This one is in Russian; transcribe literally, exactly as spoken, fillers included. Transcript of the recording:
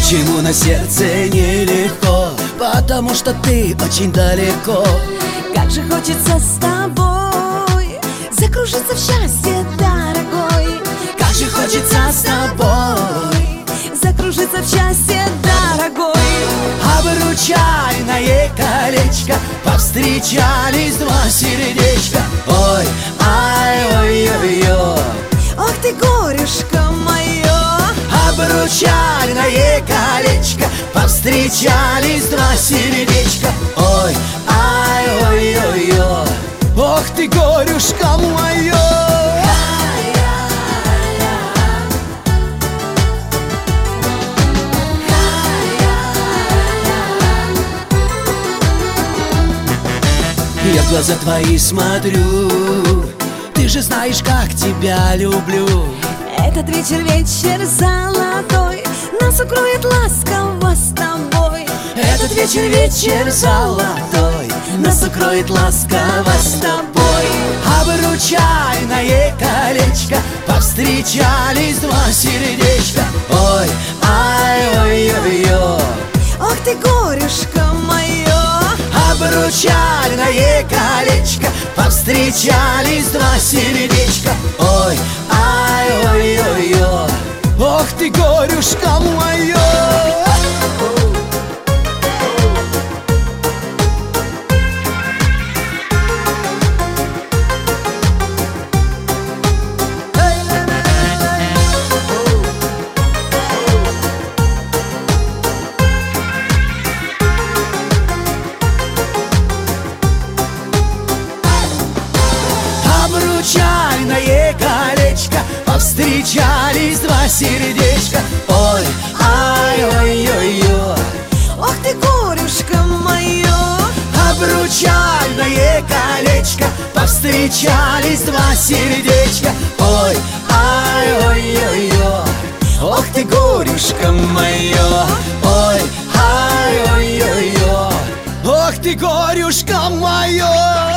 Почему на сердце нелегко? Потому что ты очень далеко. Как же хочется с тобой закружиться в счастье, дорогой. Как же хочется с тобой закружиться в счастье, дорогой. Обручальное колечко, повстречались два сердечка. Ой, ай, ой, ой, ой. Ох ты, горюшка мое. Обручальное колечко, повстречались два сердечка. Ой, ай, ой, ой, ой. Ох ты, горюшка мое. Я в глаза твои смотрю, ты же знаешь, как тебя люблю. Этот вечер, вечер золотой, нас укроет ласково с тобой. Этот вечер, вечер золотой, нас укроет ласково с тобой. Обручальное колечко, повстречались два сердечка. Ой, ай, ой, ой, ой. Ох ты, горюшка мое. Обручальное колечко, повстречались два сердечка. Ой, ай, ой, ой, ой. Ох ты, горюшка мое. Обручальное колечко, повстречались два сердечка. Ой, ай, ой, ой, ой. Ох ты, горюшка мое. Обручальное колечко, повстречались два сердечка. Ой, ай, ой, ой, ой. Ох ты, горюшка мое. Ой, ай, ой, ой, ой. Ох ты, горюшка мое.